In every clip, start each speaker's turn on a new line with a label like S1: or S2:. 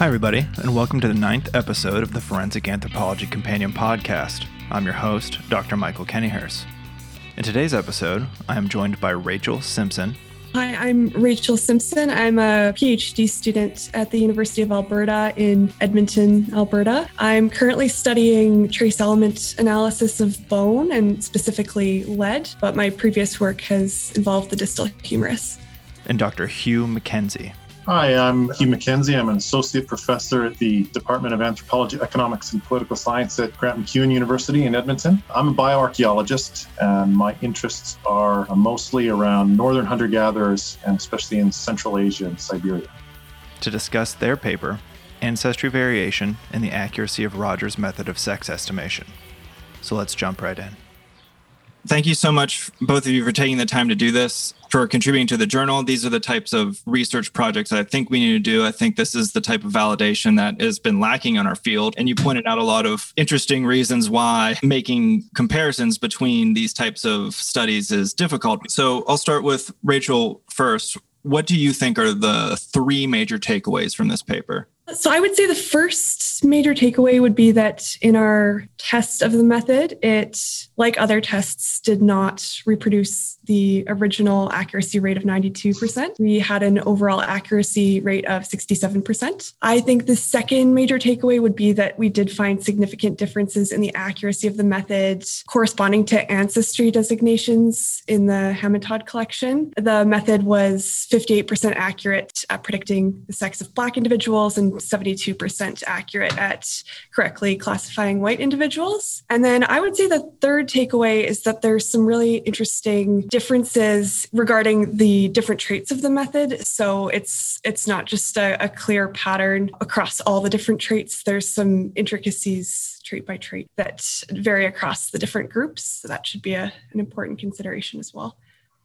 S1: Hi, everybody, and welcome to the 9th episode of the Forensic Anthropology Companion Podcast. I'm your host, Dr. Michael Kennyhurst. In today's episode, I am joined by Rachel Simpson.
S2: Hi, I'm Rachel Simpson. I'm a PhD student at the University of Alberta in Edmonton, Alberta. I'm currently studying trace element analysis of bone and specifically lead, but my previous work has involved the distal humerus.
S1: And Dr. Hugh McKenzie.
S3: Hi, I'm Hugh McKenzie. I'm an associate professor at the Department of Anthropology, Economics, and Political Science at Grant MacEwan University in Edmonton. I'm a bioarchaeologist, and my interests are mostly around northern hunter-gatherers, and especially in Central Asia and Siberia.
S1: To discuss their paper, Ancestry Variation and the Accuracy of Rogers' Method of Sex Estimation. So let's jump right in. Thank you so much, both of you, for taking the time to do this, for contributing to the journal. These are the types of research projects that I think we need to do. I think this is the type of validation that has been lacking on our field. And you pointed out a lot of interesting reasons why making comparisons between these types of studies is difficult. So I'll start with Rachel first. What do you think are the three major takeaways from this paper?
S2: So I would say the first major takeaway would be that in our test of the method, it, like other tests, did not reproduce the original accuracy rate of 92%. We had an overall accuracy rate of 67%. I think the second major takeaway would be that we did find significant differences in the accuracy of the method corresponding to ancestry designations in the Hamatod collection. The method was 58% accurate at predicting the sex of Black individuals and 72% accurate at correctly classifying white individuals. And then I would say the third takeaway is that there's some really interesting differences regarding the different traits of the method. So it's not just a clear pattern across all the different traits. There's some intricacies trait by trait that vary across the different groups. So that should be an important consideration as well.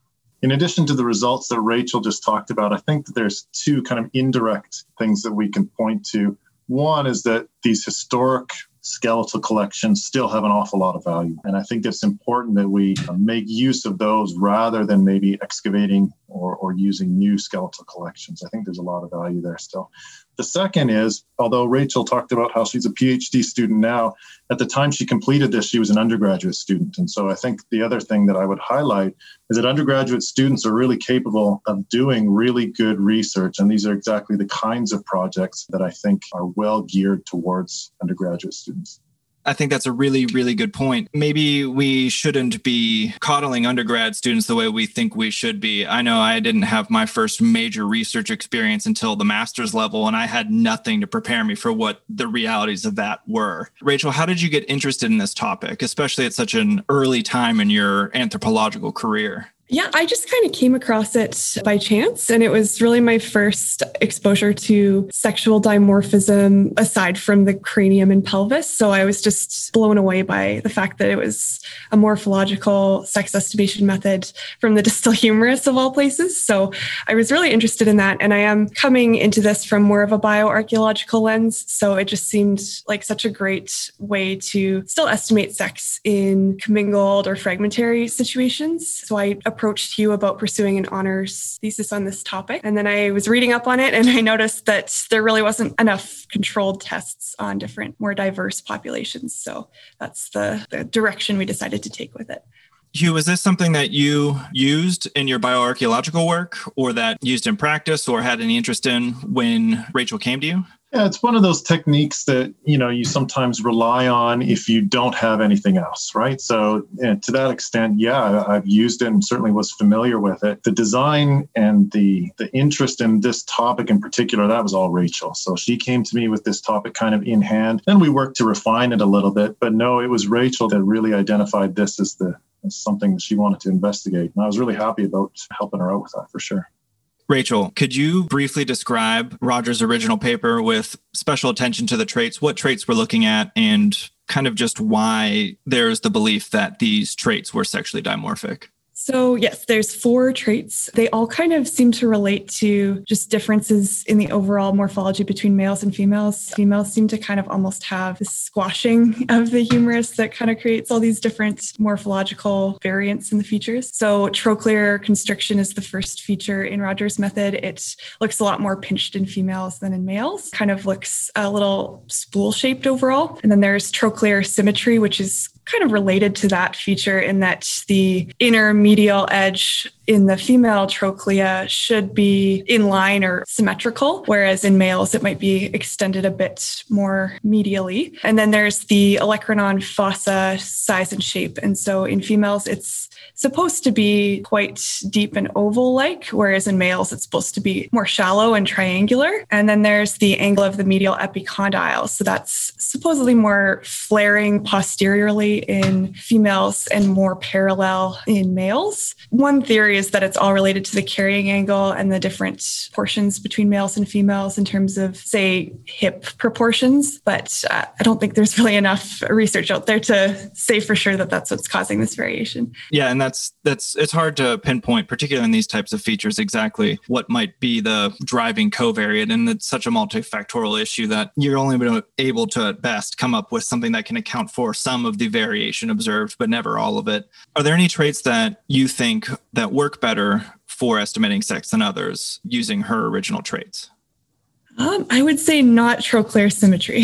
S3: In addition to the results that Rachel just talked about, I think that there's two kind of indirect things that we can point to. One is that these historic skeletal collections still have an awful lot of value. And I think it's important that we make use of those rather than maybe excavating or using new skeletal collections. I think there's a lot of value there still. The second is, although Rachel talked about how she's a PhD student now, at the time she completed this, she was an undergraduate student. And so I think the other thing that I would highlight is that undergraduate students are really capable of doing really good research. And these are exactly the kinds of projects that I think are well geared towards undergraduate students.
S1: I think that's a really, really good point. Maybe we shouldn't be coddling undergrad students the way we think we should be. I know I didn't have my first major research experience until the master's level, and I had nothing to prepare me for what the realities of that were. Rachel, how did you get interested in this topic, especially at such an early time in your anthropological career?
S2: Yeah, I just kind of came across it by chance, and it was really my first exposure to sexual dimorphism aside from the cranium and pelvis. So I was just blown away by the fact that it was a morphological sex estimation method from the distal humerus of all places. So I was really interested in that, and I am coming into this from more of a bioarchaeological lens. So it just seemed like such a great way to still estimate sex in commingled or fragmentary situations. So I approached you about pursuing an honors thesis on this topic. And then I was reading up on it, and I noticed that there really wasn't enough controlled tests on different, more diverse populations. So that's the direction we decided to take with it.
S1: Hugh, is this something that you used in your bioarchaeological work, or that used in practice, or had any interest in when Rachel came to you?
S3: Yeah, it's one of those techniques that, you sometimes rely on if you don't have anything else, right? So to that extent, yeah, I've used it and certainly was familiar with it. The design and the interest in this topic in particular, that was all Rachel. So she came to me with this topic kind of in hand. Then we worked to refine it a little bit. But no, it was Rachel that really identified this as something that she wanted to investigate. And I was really happy about helping her out with that for sure.
S1: Rachel, could you briefly describe Rogers' original paper with special attention to the traits, what traits we're looking at, and kind of just why there's the belief that these traits were sexually dimorphic?
S2: So yes, there's 4 traits. They all kind of seem to relate to just differences in the overall morphology between males and females. Females seem to kind of almost have this squashing of the humerus that kind of creates all these different morphological variants in the features. So trochlear constriction is the first feature in Rogers' method. It looks a lot more pinched in females than in males. Kind of looks a little spool-shaped overall. And then there's trochlear symmetry, which is kind of related to that feature in that the inner medial edge in the female trochlea should be in line or symmetrical, whereas in males it might be extended a bit more medially. And then there's the olecranon fossa size and shape. And so in females, it's supposed to be quite deep and oval-like, whereas in males, it's supposed to be more shallow and triangular. And then there's the angle of the medial epicondyle. So that's supposedly more flaring posteriorly in females and more parallel in males. One theory is that it's all related to the carrying angle and the different portions between males and females in terms of, say, hip proportions. But I don't think there's really enough research out there to say for sure that that's what's causing this variation.
S1: Yeah, and that's it's hard to pinpoint, particularly in these types of features, exactly what might be the driving covariate. And it's such a multifactorial issue that you're only able to at best come up with something that can account for some of the variation observed, but never all of it. Are there any traits that you think that work better for estimating sex than others using her original traits?
S2: I would say not trochlear symmetry.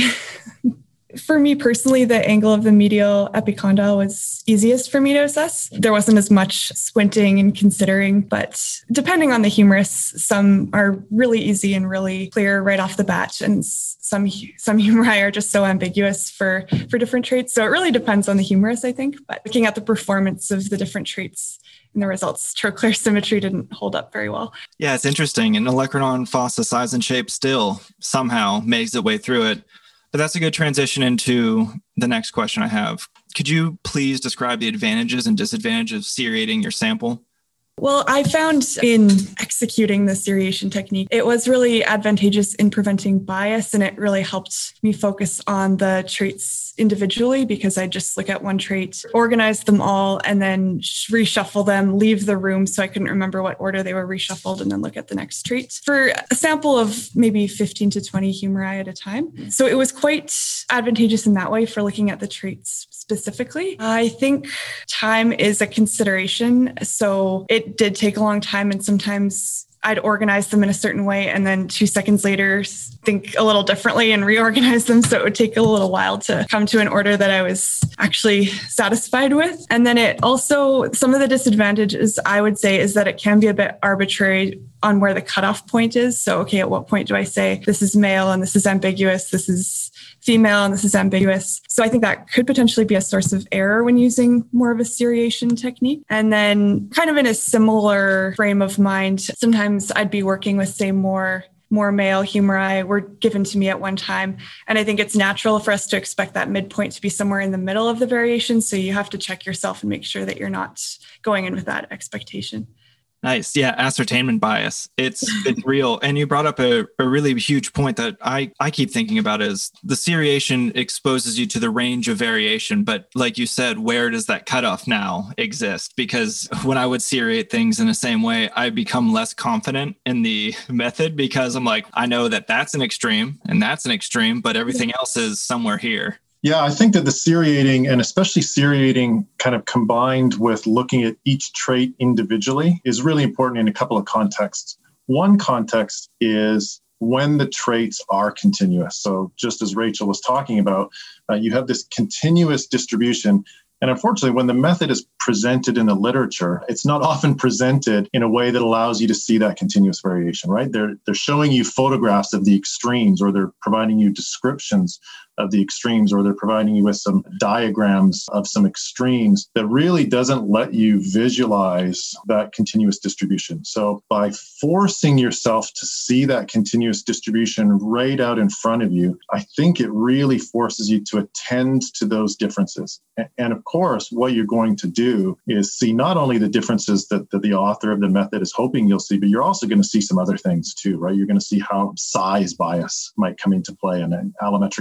S2: For me personally, the angle of the medial epicondyle was easiest for me to assess. There wasn't as much squinting and considering, but depending on the humerus, some are really easy and really clear right off the bat, and some humeri are just so ambiguous for different traits. So it really depends on the humerus, I think. But looking at the performance of the different traits in the results, trochlear symmetry didn't hold up very well.
S1: Yeah, it's interesting. And olecranon fossa size and shape still somehow makes its way through it. But that's a good transition into the next question I have. Could you please describe the advantages and disadvantages of seriating your sample?
S2: Well, I found in executing the seriation technique, it was really advantageous in preventing bias, and it really helped me focus on the traits individually because I just look at one trait, organize them all, and then reshuffle them, leave the room so I couldn't remember what order they were reshuffled, and then look at the next trait for a sample of maybe 15 to 20 humeri at a time. So it was quite advantageous in that way for looking at the traits specifically. I think time is a consideration. So it did take a long time, and sometimes I'd organize them in a certain way and then 2 seconds later think a little differently and reorganize them. So it would take a little while to come to an order that I was actually satisfied with. And then it also, some of the disadvantages I would say is that it can be a bit arbitrary on where the cutoff point is. So, okay, at what point do I say this is male and this is ambiguous, this is female and this is ambiguous? So I think that could potentially be a source of error when using more of a seriation technique. And then kind of in a similar frame of mind, sometimes I'd be working with, say, more male humeri were given to me at one time. And I think it's natural for us to expect that midpoint to be somewhere in the middle of the variation. So you have to check yourself and make sure that you're not going in with that expectation.
S1: Nice. Yeah. Ascertainment bias. It's real. And you brought up a really huge point that I keep thinking about is the seriation exposes you to the range of variation. But like you said, where does that cutoff now exist? Because when I would seriate things in the same way, I become less confident in the method because I'm like, I know that that's an extreme and that's an extreme, but everything else is somewhere here.
S3: Yeah, I think that the seriating, and especially seriating kind of combined with looking at each trait individually, is really important in a couple of contexts. One context is when the traits are continuous. So just as Rachel was talking about, you have this continuous distribution. And unfortunately, when the method is presented in the literature, it's not often presented in a way that allows you to see that continuous variation, right? They're showing you photographs of the extremes, or they're providing you descriptions of the extremes, or they're providing you with some diagrams of some extremes that really doesn't let you visualize that continuous distribution. So by forcing yourself to see that continuous distribution right out in front of you, I think it really forces you to attend to those differences. And of course, what you're going to do is see not only the differences that the author of the method is hoping you'll see, but you're also going to see some other things too, right? You're going to see how size bias might come into play and an allometric scale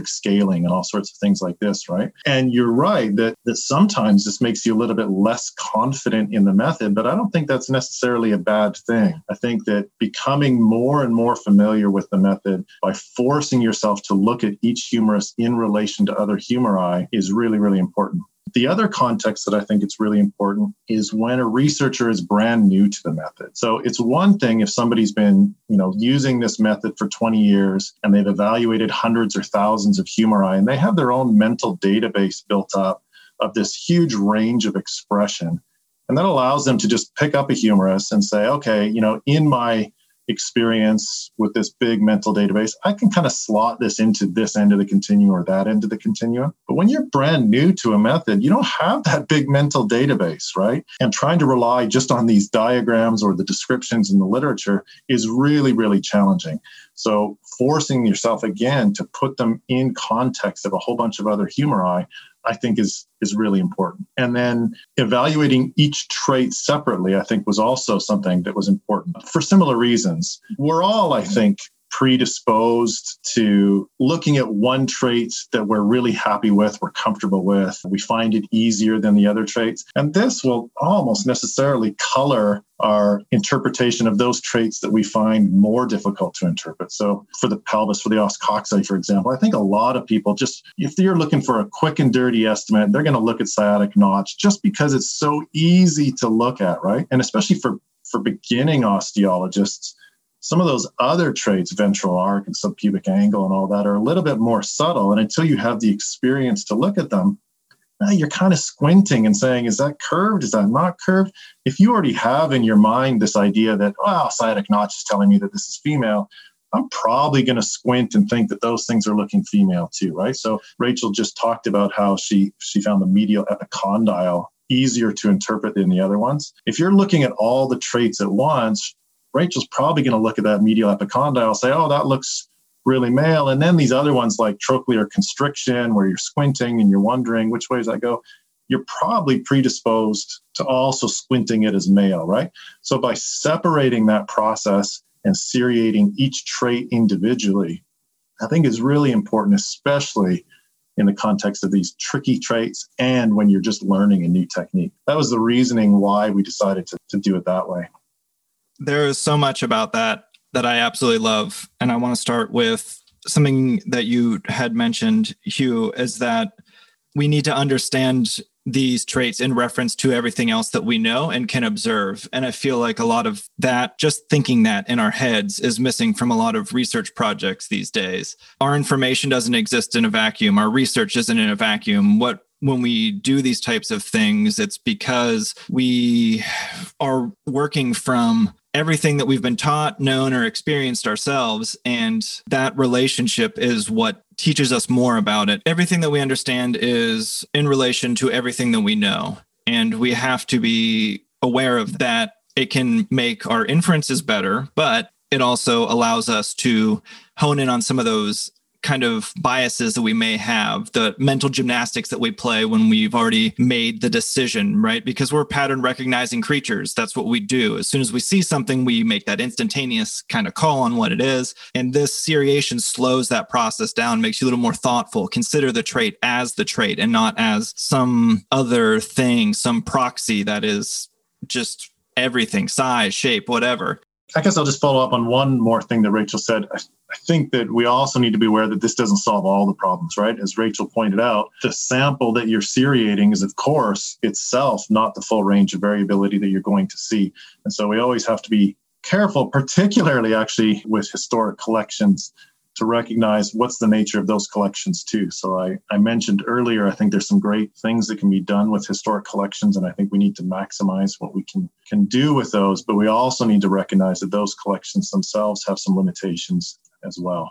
S3: scaling and all sorts of things like this, right? And you're right that sometimes this makes you a little bit less confident in the method, but I don't think that's necessarily a bad thing. I think that becoming more and more familiar with the method by forcing yourself to look at each humerus in relation to other humeri is really, really important. The other context that I think it's really important is when a researcher is brand new to the method. So it's one thing if somebody's been, using this method for 20 years and they've evaluated hundreds or thousands of humeri and they have their own mental database built up of this huge range of expression. And that allows them to just pick up a humerus and say, okay, in my experience with this big mental database, I can kind of slot this into this end of the continuum or that end of the continuum. But when you're brand new to a method, you don't have that big mental database, right? And trying to rely just on these diagrams or the descriptions in the literature is really, really challenging. So forcing yourself again to put them in context of a whole bunch of other humeri, I think is really important. And then evaluating each trait separately, I think was also something that was important for similar reasons. We're all, I think, predisposed to looking at one trait that we're really happy with, we're comfortable with, we find it easier than the other traits. And this will almost necessarily color our interpretation of those traits that we find more difficult to interpret. So for the pelvis, for the os coxae, for example, I think a lot of people just, if you're looking for a quick and dirty estimate, they're going to look at sciatic notch just because it's so easy to look at, right? And especially for beginning osteologists, some of those other traits, ventral arc and subpubic angle and all that, are a little bit more subtle. And until you have the experience to look at them, you're kind of squinting and saying, is that curved? Is that not curved? If you already have in your mind this idea that, sciatic notch is telling me that this is female, I'm probably going to squint and think that those things are looking female too, right? So Rachel just talked about how she found the medial epicondyle easier to interpret than the other ones. If you're looking at all the traits at once, Rachel's probably going to look at that medial epicondyle, say, that looks really male. And then these other ones like trochlear constriction, where you're squinting and you're wondering which way does that go, you're probably predisposed to also squinting it as male, right? So by separating that process and seriating each trait individually, I think is really important, especially in the context of these tricky traits and when you're just learning a new technique. That was the reasoning why we decided to do it that way.
S1: There is so much about that I absolutely love. And I want to start with something that you had mentioned, Hugh, is that we need to understand these traits in reference to everything else that we know and can observe. And I feel like a lot of that, just thinking that in our heads, is missing from a lot of research projects these days. Our information doesn't exist in a vacuum. Our research isn't in a vacuum. When we do these types of things, it's because we are working from everything that we've been taught, known, or experienced ourselves. And that relationship is what teaches us more about it. Everything that we understand is in relation to everything that we know. And we have to be aware of that. It can make our inferences better, but it also allows us to hone in on some of those kind of biases that we may have, the mental gymnastics that we play when we've already made the decision, right? Because we're pattern recognizing creatures. That's what we do. As soon as we see something, we make that instantaneous kind of call on what it is. And this seriation slows that process down, makes you a little more thoughtful. Consider the trait as the trait and not as some other thing, some proxy that is just everything, size, shape, whatever.
S3: I guess I'll just follow up on one more thing that Rachel said. I think that we also need to be aware that this doesn't solve all the problems, right? As Rachel pointed out, the sample that you're seriating is, of course, itself not the full range of variability that you're going to see. And so we always have to be careful, particularly actually with historic collections, to recognize what's the nature of those collections too. So I mentioned earlier, I think there's some great things that can be done with historic collections, and I think we need to maximize what we can do with those, but we also need to recognize that those collections themselves have some limitations as well.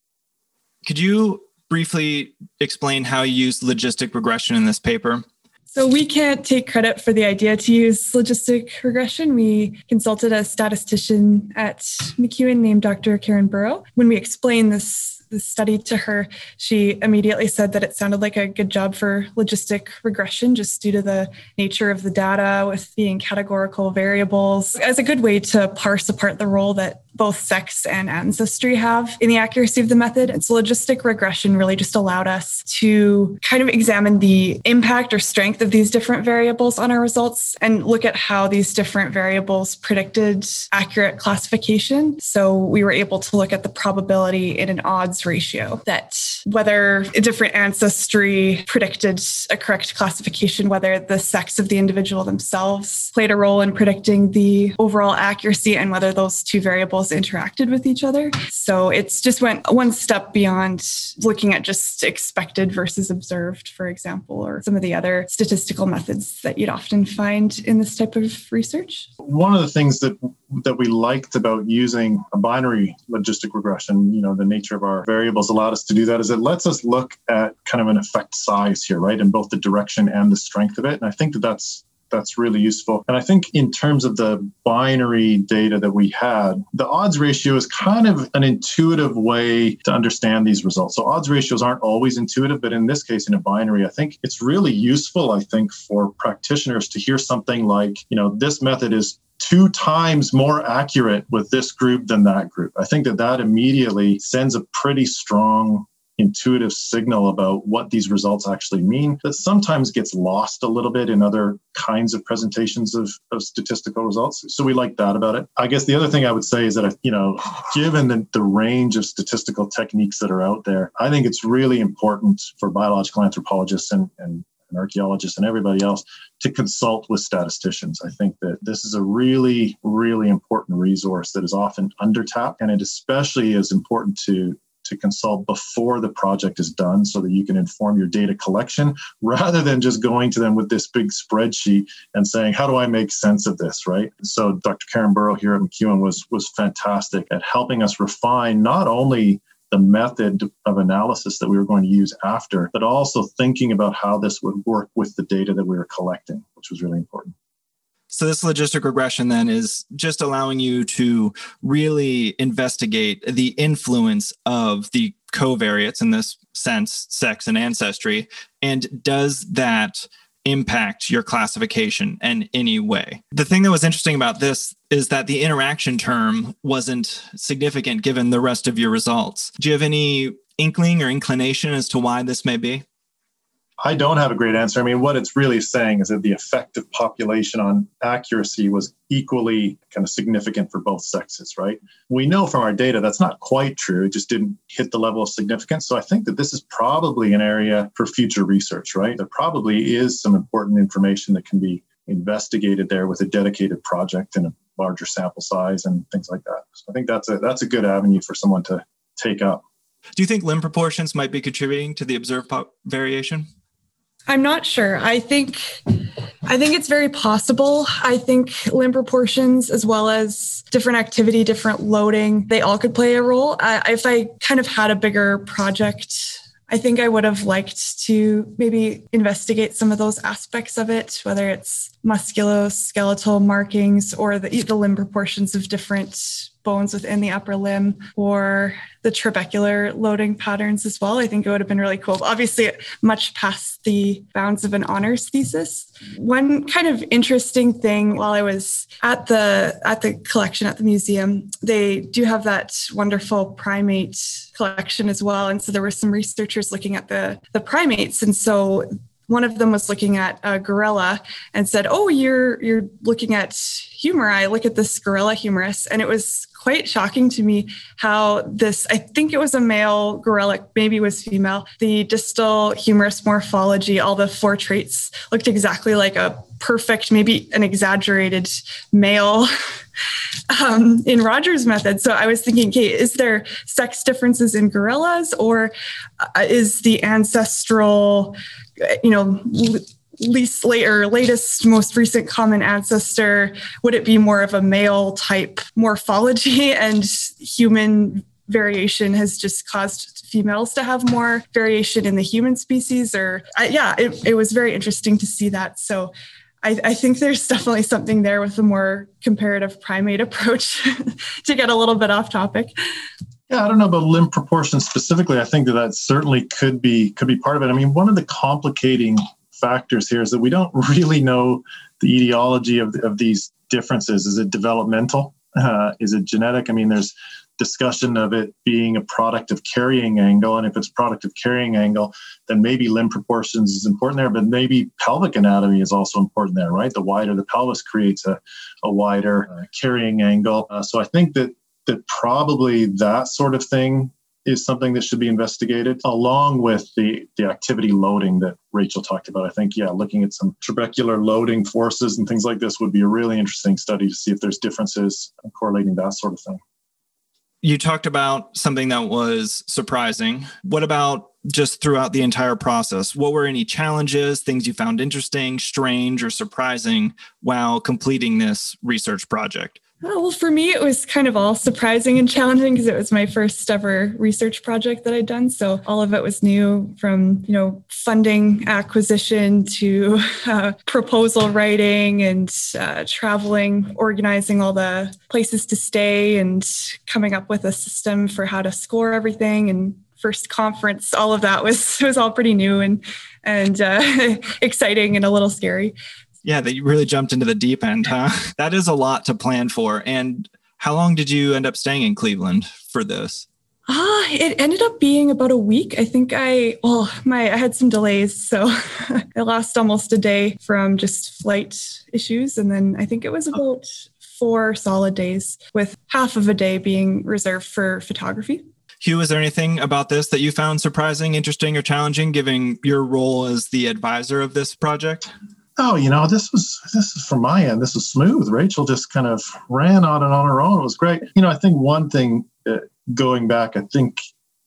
S1: Could you briefly explain how you use logistic regression in this paper?
S2: So we can't take credit for the idea to use logistic regression. We consulted a statistician at MacEwan named Dr. Karen Burrow. When we explained this study to her, she immediately said that it sounded like a good job for logistic regression, just due to the nature of the data with being categorical variables, as a good way to parse apart the role that both sex and ancestry have in the accuracy of the method. And so logistic regression really just allowed us to kind of examine the impact or strength of these different variables on our results and look at how these different variables predicted accurate classification. So we were able to look at the probability in an odds ratio that whether a different ancestry predicted a correct classification, whether the sex of the individual themselves played a role in predicting the overall accuracy, and whether those two variables interacted with each other. So it's just went one step beyond looking at just expected versus observed, for example, or some of the other statistical methods that you'd often find in this type of research.
S3: One of the things that we liked about using a binary logistic regression, the nature of our variables allowed us to do that, is it lets us look at kind of an effect size here, right? In both the direction and the strength of it. And I think that's really useful. And I think in terms of the binary data that we had, the odds ratio is kind of an intuitive way to understand these results. So odds ratios aren't always intuitive, but in this case, in a binary, I think it's really useful, for practitioners to hear something like, this method is 2 times more accurate with this group than that group. I think that immediately sends a pretty strong intuitive signal about what these results actually mean, that sometimes gets lost a little bit in other kinds of presentations of statistical results. So we like that about it. I guess the other thing I would say is that, given the range of statistical techniques that are out there, I think it's really important for biological anthropologists and archaeologists and everybody else to consult with statisticians. I think that this is a really, really important resource that is often undertapped, and it especially is important to consult before the project is done so that you can inform your data collection rather than just going to them with this big spreadsheet and saying, how do I make sense of this, right? So Dr. Karen Burrow here at MacEwan was fantastic at helping us refine not only the method of analysis that we were going to use after, but also thinking about how this would work with the data that we were collecting, which was really important.
S1: So this logistic regression then is just allowing you to really investigate the influence of the covariates, in this sense, sex and ancestry. And does that impact your classification in any way? The thing that was interesting about this is that the interaction term wasn't significant given the rest of your results. Do you have any inkling or inclination as to why this may be?
S3: I don't have a great answer. I mean, what it's really saying is that the effect of population on accuracy was equally kind of significant for both sexes, right? We know from our data that's not quite true. It just didn't hit the level of significance. So I think that this is probably an area for future research, right? There probably is some important information that can be investigated there with a dedicated project and a larger sample size and things like that. So I think that's a good avenue for someone to take up.
S1: Do you think limb proportions might be contributing to the observed variation?
S2: I'm not sure. I think it's very possible. I think limb proportions, as well as different activity, different loading, they all could play a role. If I kind of had a bigger project, I think I would have liked to maybe investigate some of those aspects of it, whether it's musculoskeletal markings or the limb proportions of different bones within the upper limb, or the trabecular loading patterns as well. I think it would have been really cool. Obviously, much past the bounds of an honors thesis. One kind of interesting thing while I was at the collection at the museum, they do have that wonderful primate collection as well. And so there were some researchers looking at the primates. And so one of them was looking at a gorilla and said, "Oh, you're looking at humeri. Look at this gorilla humerus." And it was quite shocking to me how this, I think it was a male gorilla, maybe it was female, the distal humerus morphology, all the 4 traits looked exactly like a perfect, maybe an exaggerated male in Rogers' method. So I was thinking, okay, is there sex differences in gorillas, or is the ancestral, latest, most recent common ancestor, would it be more of a male type morphology, and human variation has just caused females to have more variation in the human species? It was very interesting to see that. So I think there's definitely something there with a more comparative primate approach to get a little bit off topic.
S3: Yeah, I don't know about limb proportions specifically. I think that certainly could be part of it. I mean, one of the complicating factors here is that we don't really know the etiology of these differences. Is it developmental? Is it genetic? I mean, there's discussion of it being a product of carrying angle. And if it's product of carrying angle, then maybe limb proportions is important there, but maybe pelvic anatomy is also important there, right? The wider the pelvis creates a wider carrying angle. So I think that probably that sort of thing is something that should be investigated, along with the activity loading that Rachel talked about. I think, looking at some trabecular loading forces and things like this would be a really interesting study to see if there's differences correlating that sort of thing.
S1: You talked about something that was surprising. What about just throughout the entire process? What were any challenges, things you found interesting, strange, or surprising while completing this research project?
S2: Well, for me, it was kind of all surprising and challenging because it was my first ever research project that I'd done. So all of it was new, from, funding acquisition to proposal writing and traveling, organizing all the places to stay and coming up with a system for how to score everything. And first conference, all of that was all pretty new and exciting and a little scary.
S1: Yeah, that you really jumped into the deep end, huh? That is a lot to plan for. And how long did you end up staying in Cleveland for this?
S2: It ended up being about a week. I think I had some delays, so I lost almost a day from just flight issues. And then I think it was about 4 solid days, with half of a day being reserved for photography.
S1: Hugh, is there anything about this that you found surprising, interesting, or challenging, given your role as the advisor of this project?
S3: Oh, this is from my end. This was smooth. Rachel just kind of ran on it on her own. It was great. I think one thing going back, I think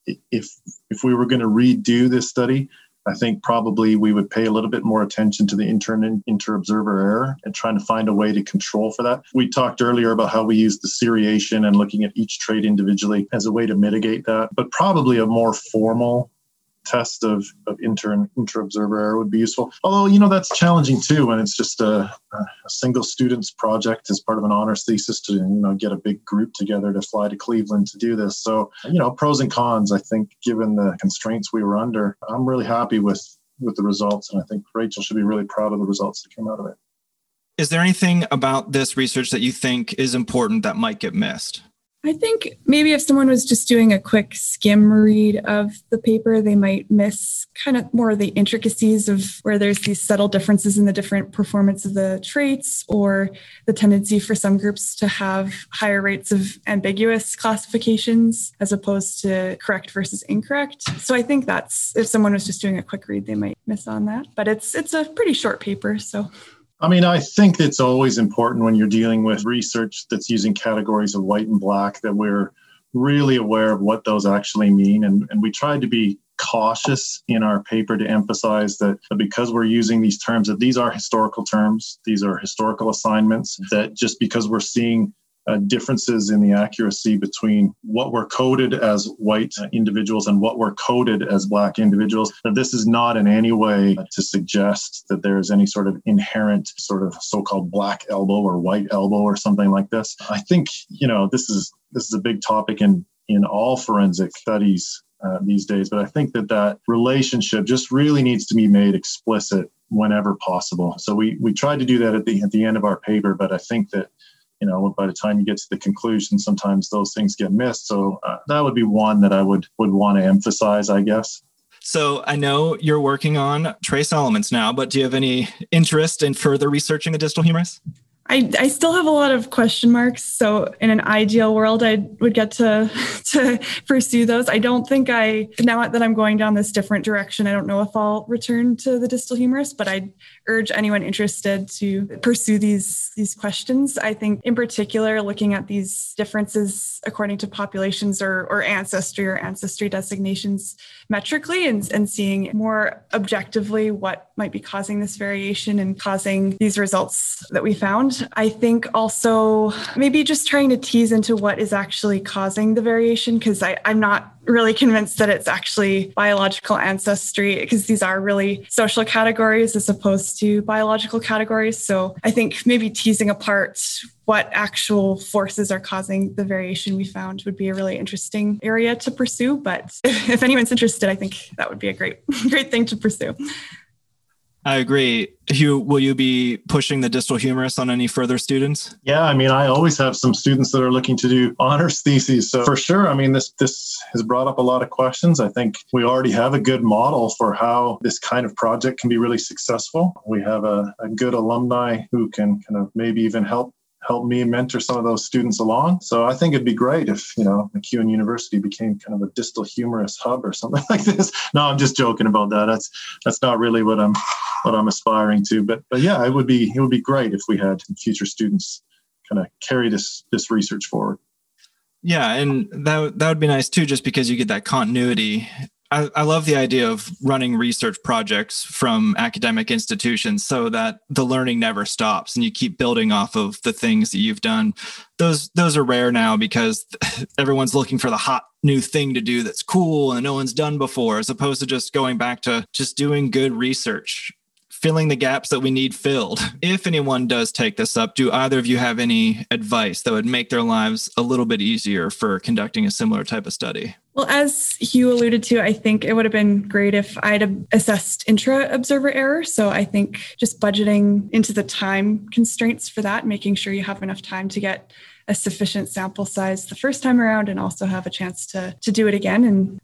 S3: if we were going to redo this study, I think probably we would pay a little bit more attention to the inter-observer error and trying to find a way to control for that. We talked earlier about how we use the seriation and looking at each trait individually as a way to mitigate that, but probably a more formal test of inter-observer error would be useful. Although, that's challenging too when it's just a single student's project as part of an honors thesis to, get a big group together to fly to Cleveland to do this. So, pros and cons, I think, given the constraints we were under, I'm really happy with the results. And I think Rachel should be really proud of the results that came out of it.
S1: Is there anything about this research that you think is important that might get missed?
S2: I think maybe if someone was just doing a quick skim read of the paper, they might miss kind of more of the intricacies of where there's these subtle differences in the different performance of the traits, or the tendency for some groups to have higher rates of ambiguous classifications as opposed to correct versus incorrect. So I think that's, if someone was just doing a quick read, they might miss on that. But it's a pretty short paper, so...
S3: I think it's always important when you're dealing with research that's using categories of white and black that we're really aware of what those actually mean. And we tried to be cautious in our paper to emphasize that because we're using these terms, that these are historical terms, these are historical assignments, that just because we're seeing differences in the accuracy between what were coded as white individuals and what were coded as black individuals, that this is not in any way to suggest that there's any sort of inherent sort of so-called black elbow or white elbow or something like this. I think, this is a big topic in all forensic studies these days, but I think that relationship just really needs to be made explicit whenever possible. So we tried to do that at the end of our paper, but I think that by the time you get to the conclusion, sometimes those things get missed. So that would be one that I would want to emphasize, I guess.
S1: So I know you're working on trace elements now, but do you have any interest in further researching the distal humerus?
S2: I still have a lot of question marks. So in an ideal world, I would get to pursue those. I don't think now that I'm going down this different direction, I don't know if I'll return to the distal humerus, but I'd urge anyone interested to pursue these questions. I think in particular, looking at these differences according to populations or ancestry designations metrically and seeing more objectively what might be causing this variation and causing these results that we found. I think also maybe just trying to tease into what is actually causing the variation, because I'm not really convinced that it's actually biological ancestry, because these are really social categories as opposed to biological categories. So I think maybe teasing apart what actual forces are causing the variation we found would be a really interesting area to pursue. But if anyone's interested, I think that would be a great thing to pursue.
S1: I agree. Hugh, will you be pushing the distal humerus on any further students?
S3: Yeah, I mean, I always have some students that are looking to do honors theses. So for sure, I mean, this has brought up a lot of questions. I think we already have a good model for how this kind of project can be really successful. We have a good alumni who can kind of maybe even help me mentor some of those students along. So I think it'd be great if, MacEwan University became kind of a distal humerus hub or something like this. No, I'm just joking about that. That's not really what I'm aspiring to. But yeah, it would be great if we had future students kind of carry this research forward.
S1: Yeah, and that would be nice too, just because you get that continuity. I love the idea of running research projects from academic institutions so that the learning never stops and you keep building off of the things that you've done. Those are rare now because everyone's looking for the hot new thing to do that's cool and no one's done before, as opposed to just going back to just doing good research, filling the gaps that we need filled. If anyone does take this up, do either of you have any advice that would make their lives a little bit easier for conducting a similar type of study?
S2: Well, as Hugh alluded to, I think it would have been great if I'd assessed intra-observer error. So I think just budgeting into the time constraints for that, making sure you have enough time to get a sufficient sample size the first time around and also have a chance to do it again.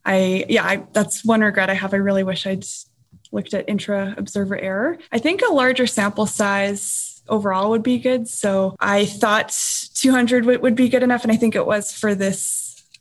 S2: And that's one regret I have. I really wish I'd looked at intra-observer error. I think a larger sample size overall would be good. So I thought 200 would be good enough. And I think it was for this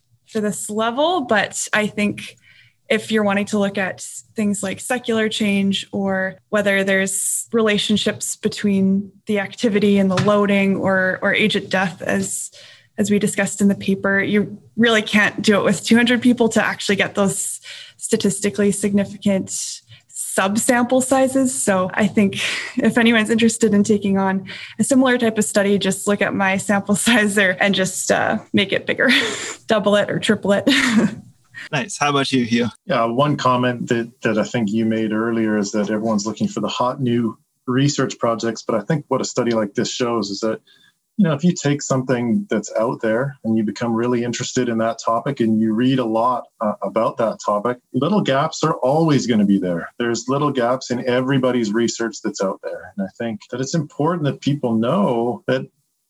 S2: level. But I think if you're wanting to look at things like secular change or whether there's relationships between the activity and the loading or age at death, as we discussed in the paper, you really can't do it with 200 people to actually get those statistically significant subsample sizes. So I think if anyone's interested in taking on a similar type of study, just look at my sample size there and just make it bigger, double it or triple it.
S1: Nice. How about you, Hugh?
S3: Yeah, one comment that I think you made earlier is that everyone's looking for the hot new research projects. But I think what a study like this shows is that, if you take something that's out there and you become really interested in that topic and you read a lot about that topic, little gaps are always going to be there. There's little gaps in everybody's research that's out there. And I think that it's important that people know that,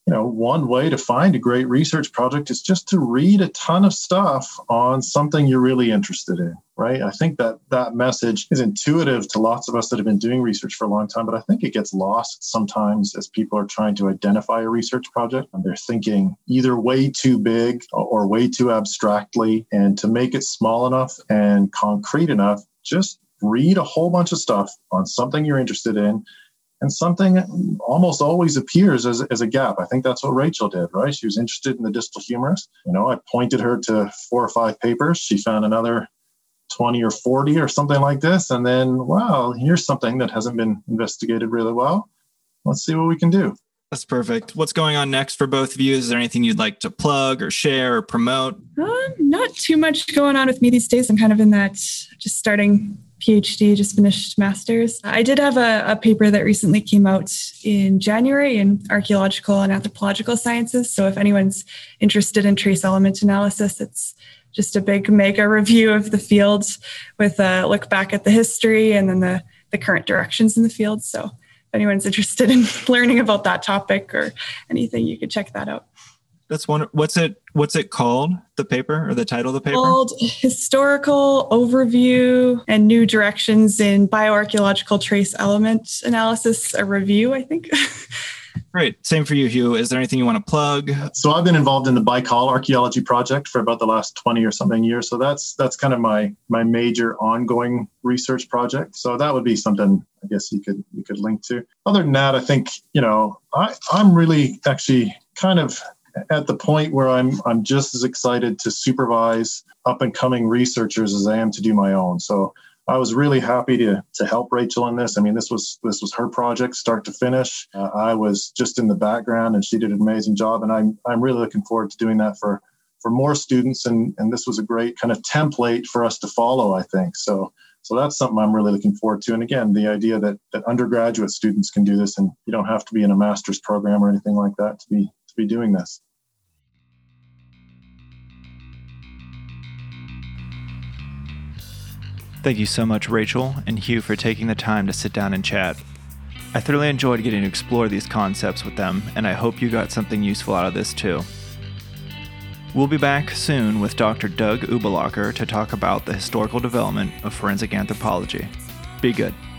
S3: one way to find a great research project is just to read a ton of stuff on something you're really interested in, right? I think that message is intuitive to lots of us that have been doing research for a long time, but I think it gets lost sometimes as people are trying to identify a research project and they're thinking either way too big or way too abstractly. And to make it small enough and concrete enough, just read a whole bunch of stuff on something you're interested in. And something almost always appears as a gap. I think that's what Rachel did, right? She was interested in the distal humerus. I pointed her to 4 or 5 papers. She found another 20 or 40 or something like this. And then, wow, here's something that hasn't been investigated really well. Let's see what we can do.
S1: That's perfect. What's going on next for both of you? Is there anything you'd like to plug or share or promote?
S2: Not too much going on with me these days. I'm kind of in that just starting PhD, just finished master's. I did have a paper that recently came out in January in archaeological and anthropological sciences. So if anyone's interested in trace element analysis, it's just a big mega review of the field with a look back at the history and then the current directions in the field. So if anyone's interested in learning about that topic or anything, you could check that out.
S1: That's one. What's it called? The paper or the title of the paper?
S2: Called Historical Overview and New Directions in Bioarchaeological Trace Element Analysis, a review, I think.
S1: Great. Same for you, Hugh. Is there anything you want to plug?
S3: So I've been involved in the Baikal Archaeology Project for about the last 20 or something years. So that's kind of my major ongoing research project. So that would be something I guess you could link to. Other than that, I think, I'm really actually kind of at the point where I'm just as excited to supervise up and coming researchers as I am to do my own. So I was really happy to help Rachel in this. I mean, this was her project, start to finish. I was just in the background, and she did an amazing job. And I'm really looking forward to doing that for more students. And this was a great kind of template for us to follow, I think. So that's something I'm really looking forward to. And again, the idea that undergraduate students can do this, and you don't have to be in a master's program or anything like that to be doing this.
S1: Thank you so much, Rachel and Hugh, for taking the time to sit down and chat. I thoroughly enjoyed getting to explore these concepts with them, and I hope you got something useful out of this too. We'll be back soon with Dr. Doug Ubelacher to talk about the historical development of forensic anthropology. Be good.